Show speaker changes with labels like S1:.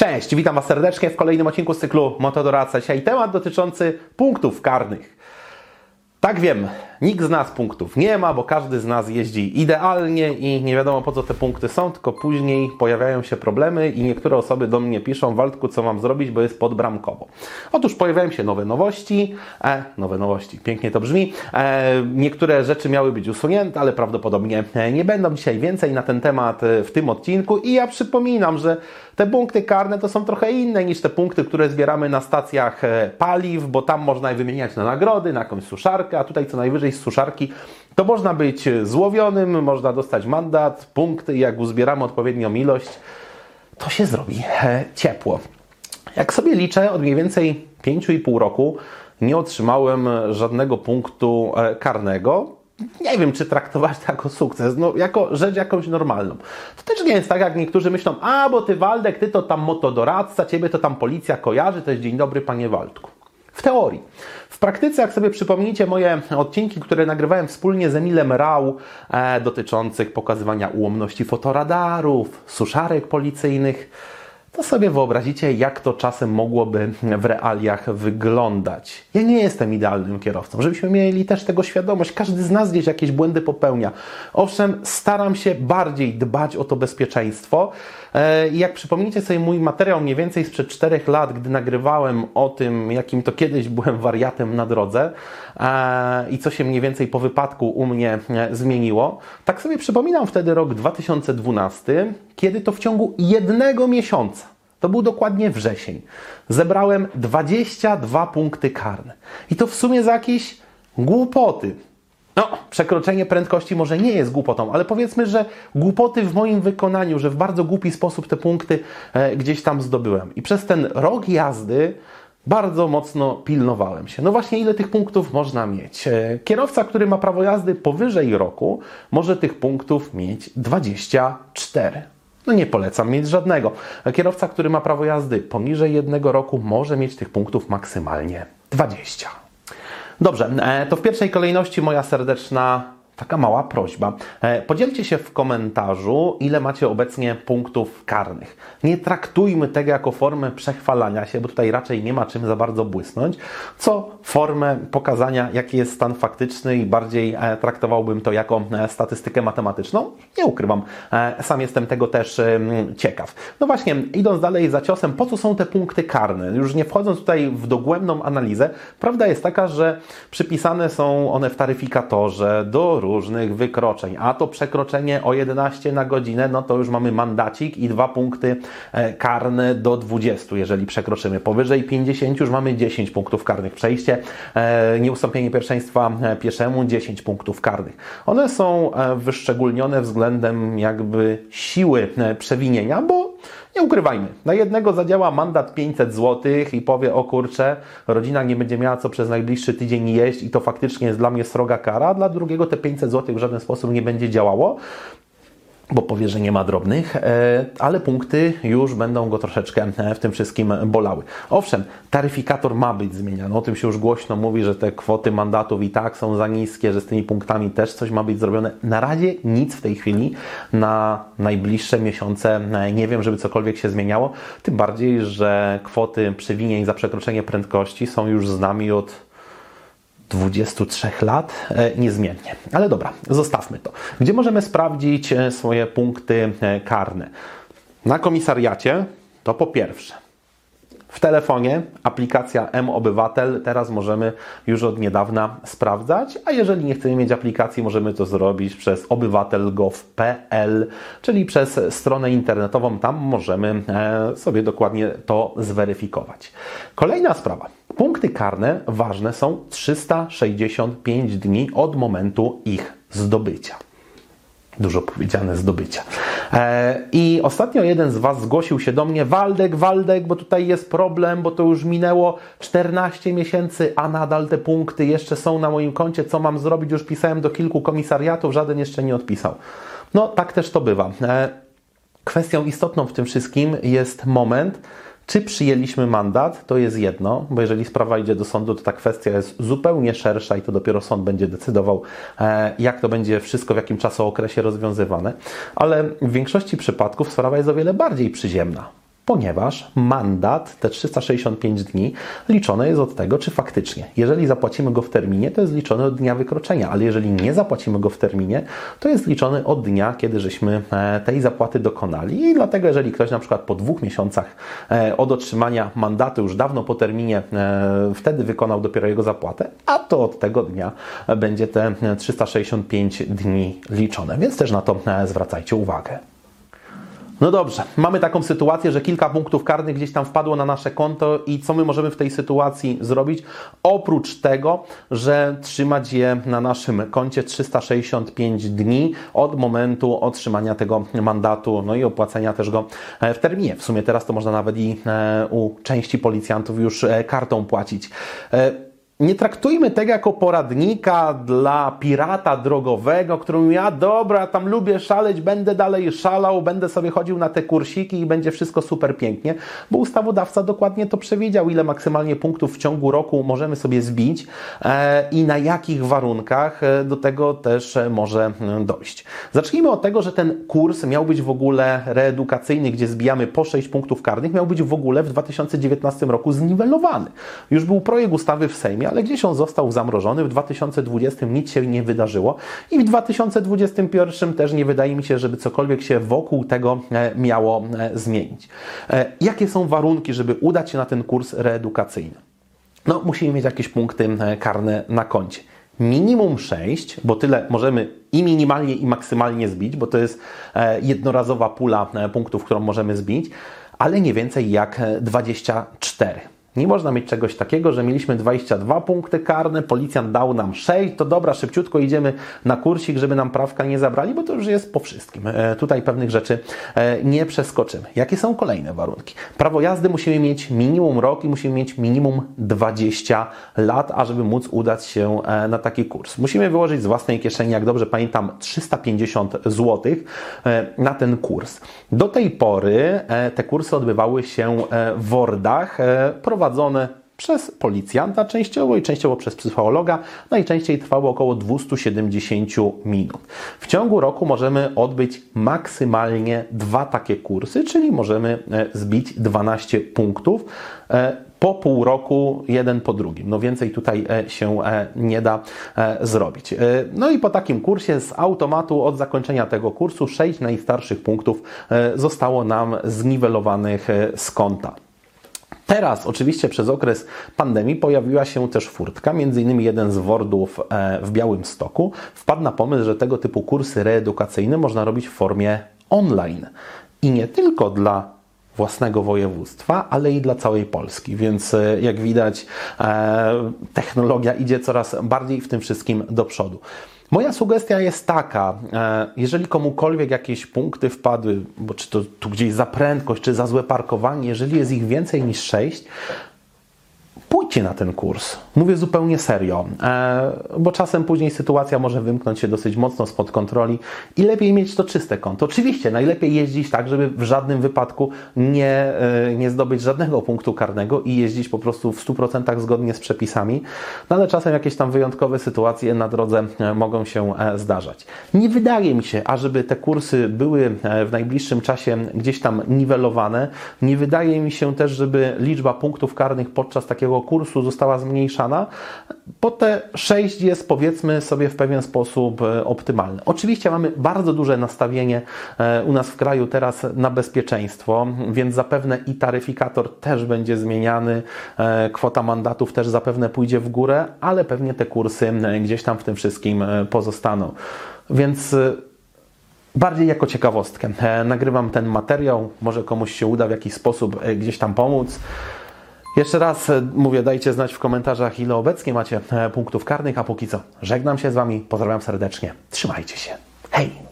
S1: Cześć, witam Was serdecznie w kolejnym odcinku z cyklu Motodoradca. Dzisiaj temat dotyczący punktów karnych. Tak wiem, nikt z nas punktów nie ma, bo każdy z nas jeździ idealnie i nie wiadomo po co te punkty są, tylko później pojawiają się problemy i niektóre osoby do mnie piszą: Waldku, co mam zrobić, bo jest podbramkowo. Otóż pojawiają się nowe nowości, pięknie to brzmi. Niektóre rzeczy miały być usunięte, ale prawdopodobnie nie będą. Dzisiaj więcej na ten temat w tym odcinku i ja przypominam, że te punkty karne to są trochę inne niż te punkty, które zbieramy na stacjach paliw, bo tam można je wymieniać na nagrody, na jakąś suszarkę, a tutaj co najwyżej z suszarki to można być złowionym, można dostać mandat, punkty i jak uzbieramy odpowiednią ilość, to się zrobi ciepło. Jak sobie liczę, od mniej więcej 5,5 roku nie otrzymałem żadnego punktu karnego. Nie wiem, czy traktować to jako sukces, jako rzecz jakąś normalną. To też nie jest tak, jak niektórzy myślą: bo ty, Waldek, ty to tam motodoradca, ciebie to tam policja kojarzy, to jest dzień dobry, panie Waldku. W teorii. W praktyce, jak sobie przypomnicie moje odcinki, które nagrywałem wspólnie z Emilem Rau, dotyczących pokazywania ułomności fotoradarów, suszarek policyjnych, to sobie wyobrazicie, jak to czasem mogłoby w realiach wyglądać. Ja nie jestem idealnym kierowcą, żebyśmy mieli też tego świadomość. Każdy z nas gdzieś jakieś błędy popełnia. Owszem, staram się bardziej dbać o to bezpieczeństwo. Jak przypomnicie sobie mój materiał mniej więcej sprzed 4 lat, gdy nagrywałem o tym, jakim to kiedyś byłem wariatem na drodze i co się mniej więcej po wypadku u mnie zmieniło, tak sobie przypominam wtedy rok 2012, kiedy to w ciągu 1 miesiąca, to był dokładnie wrzesień, zebrałem 22 punkty karne. I to w sumie za jakieś głupoty. Przekroczenie prędkości może nie jest głupotą, ale powiedzmy, że głupoty w moim wykonaniu, że w bardzo głupi sposób te punkty gdzieś tam zdobyłem. I przez ten rok jazdy bardzo mocno pilnowałem się. Właśnie ile tych punktów można mieć? Kierowca, który ma prawo jazdy powyżej roku, może tych punktów mieć 24. Nie polecam mieć żadnego. Kierowca, który ma prawo jazdy poniżej 1 roku, może mieć tych punktów maksymalnie 20. Dobrze, to w pierwszej kolejności moja serdeczna taka mała prośba. Podzielcie się w komentarzu, ile macie obecnie punktów karnych. Nie traktujmy tego jako formę przechwalania się, bo tutaj raczej nie ma czym za bardzo błysnąć, co formę pokazania, jaki jest stan faktyczny, i bardziej traktowałbym to jako statystykę matematyczną. Nie ukrywam, sam jestem tego też ciekaw. Właśnie, idąc dalej za ciosem, po co są te punkty karne? Już nie wchodząc tutaj w dogłębną analizę, prawda jest taka, że przypisane są one w taryfikatorze do różnych wykroczeń, a to przekroczenie o 11 na godzinę, to już mamy mandacik i 2 punkty karne do 20, jeżeli przekroczymy. Powyżej 50 już mamy 10 punktów karnych. Przejście, nieustąpienie pierwszeństwa pieszemu, 10 punktów karnych. One są wyszczególnione względem jakby siły przewinienia, bo nie ukrywajmy, na jednego zadziała mandat 500 zł i powie: o kurczę, rodzina nie będzie miała co przez najbliższy tydzień jeść i to faktycznie jest dla mnie sroga kara, a dla drugiego te 500 zł w żaden sposób nie będzie działało, bo powie, że nie ma drobnych, ale punkty już będą go troszeczkę w tym wszystkim bolały. Owszem, taryfikator ma być zmieniany, o tym się już głośno mówi, że te kwoty mandatów i tak są za niskie, że z tymi punktami też coś ma być zrobione. Na razie nic w tej chwili na najbliższe miesiące nie wiem, żeby cokolwiek się zmieniało, tym bardziej, że kwoty przewinień za przekroczenie prędkości są już z nami od 23 lat niezmiennie. Ale dobra, zostawmy to. Gdzie możemy sprawdzić swoje punkty karne? Na komisariacie to po pierwsze. W telefonie aplikacja M-Obywatel, teraz możemy już od niedawna sprawdzać, a jeżeli nie chcemy mieć aplikacji, możemy to zrobić przez obywatel.gov.pl, czyli przez stronę internetową, tam możemy sobie dokładnie to zweryfikować. Kolejna sprawa. Punkty karne ważne są 365 dni od momentu ich zdobycia. Dużo powiedziane, zdobycia. I ostatnio jeden z Was zgłosił się do mnie: Waldek, bo tutaj jest problem, bo to już minęło 14 miesięcy, a nadal te punkty jeszcze są na moim koncie. Co mam zrobić? Już pisałem do kilku komisariatów, żaden jeszcze nie odpisał. Tak też to bywa. Kwestią istotną w tym wszystkim jest moment, czy przyjęliśmy mandat, to jest jedno, bo jeżeli sprawa idzie do sądu, to ta kwestia jest zupełnie szersza i to dopiero sąd będzie decydował, jak to będzie wszystko, w jakim czasookresie rozwiązywane. Ale w większości przypadków sprawa jest o wiele bardziej przyziemna. ponieważ mandat, te 365 dni, liczone jest od tego, czy faktycznie, jeżeli zapłacimy go w terminie, to jest liczone od dnia wykroczenia, ale jeżeli nie zapłacimy go w terminie, to jest liczony od dnia, kiedy żeśmy tej zapłaty dokonali. I dlatego, jeżeli ktoś na przykład po 2 miesiącach od otrzymania mandatu, już dawno po terminie, wtedy wykonał dopiero jego zapłatę, a to od tego dnia będzie te 365 dni liczone, więc też na to zwracajcie uwagę. No dobrze, mamy taką sytuację, że kilka punktów karnych gdzieś tam wpadło na nasze konto i co my możemy w tej sytuacji zrobić? Oprócz tego, że trzymać je na naszym koncie 365 dni od momentu otrzymania tego mandatu, no i opłacenia też go w terminie. W sumie teraz to można nawet i u części policjantów już kartą płacić. Nie traktujmy tego jako poradnika dla pirata drogowego, który mówi, a dobra, tam lubię szaleć, będę dalej szalał, będę sobie chodził na te kursiki i będzie wszystko super pięknie, bo ustawodawca dokładnie to przewidział, ile maksymalnie punktów w ciągu roku możemy sobie zbić i na jakich warunkach do tego też może dojść. Zacznijmy od tego, że ten kurs miał być w ogóle reedukacyjny, gdzie zbijamy po 6 punktów karnych, miał być w ogóle w 2019 roku zniwelowany. Już był projekt ustawy w Sejmie, ale gdzieś on został zamrożony. W 2020 nic się nie wydarzyło i w 2021 też nie wydaje mi się, żeby cokolwiek się wokół tego miało zmienić. Jakie są warunki, żeby udać się na ten kurs reedukacyjny? No, musimy mieć jakieś punkty karne na koncie. Minimum 6, bo tyle możemy i minimalnie, i maksymalnie zbić, bo to jest jednorazowa pula punktów, którą możemy zbić, ale nie więcej jak 24. Nie można mieć czegoś takiego, że mieliśmy 22 punkty karne, policjant dał nam 6, to dobra, szybciutko idziemy na kursik, żeby nam prawka nie zabrali, bo to już jest po wszystkim. Tutaj pewnych rzeczy nie przeskoczymy. Jakie są kolejne warunki? Prawo jazdy musimy mieć minimum rok i musimy mieć minimum 20 lat, ażeby móc udać się na taki kurs. Musimy wyłożyć z własnej kieszeni, jak dobrze pamiętam, 350 zł na ten kurs. Do tej pory te kursy odbywały się w WORD-ach, prowadzone przez policjanta częściowo i częściowo przez psychologa. Najczęściej trwało około 270 minut. W ciągu roku możemy odbyć maksymalnie 2 takie kursy, czyli możemy zbić 12 punktów. Po pół roku, jeden po drugim. No więcej tutaj się nie da zrobić. No i po takim kursie z automatu od zakończenia tego kursu 6 najstarszych punktów zostało nam zniwelowanych z konta. Teraz oczywiście przez okres pandemii pojawiła się też furtka, między innymi jeden z WORD-ów w Białymstoku wpadł na pomysł, że tego typu kursy reedukacyjne można robić w formie online. I nie tylko dla własnego województwa, ale i dla całej Polski. Więc jak widać, technologia idzie coraz bardziej w tym wszystkim do przodu. Moja sugestia jest taka, jeżeli komukolwiek jakieś punkty wpadły, bo czy to tu gdzieś za prędkość, czy za złe parkowanie, jeżeli jest ich więcej niż 6, pójdźcie na ten kurs. Mówię zupełnie serio, bo czasem później sytuacja może wymknąć się dosyć mocno spod kontroli i lepiej mieć to czyste konto. Oczywiście najlepiej jeździć tak, żeby w żadnym wypadku nie zdobyć żadnego punktu karnego i jeździć po prostu w 100% zgodnie z przepisami, no ale czasem jakieś tam wyjątkowe sytuacje na drodze mogą się zdarzać. Nie wydaje mi się, ażeby te kursy były w najbliższym czasie gdzieś tam niwelowane. Nie wydaje mi się też, żeby liczba punktów karnych podczas takiego kursu została zmniejszana, bo te 6 jest, powiedzmy sobie, w pewien sposób optymalne. Oczywiście mamy bardzo duże nastawienie u nas w kraju teraz na bezpieczeństwo, więc zapewne i taryfikator też będzie zmieniany, kwota mandatów też zapewne pójdzie w górę, ale pewnie te kursy gdzieś tam w tym wszystkim pozostaną. Więc bardziej jako ciekawostkę nagrywam ten materiał, może komuś się uda w jakiś sposób gdzieś tam pomóc. Jeszcze raz mówię, dajcie znać w komentarzach, ile obecnie macie punktów karnych, a póki co żegnam się z Wami, pozdrawiam serdecznie, trzymajcie się, hej!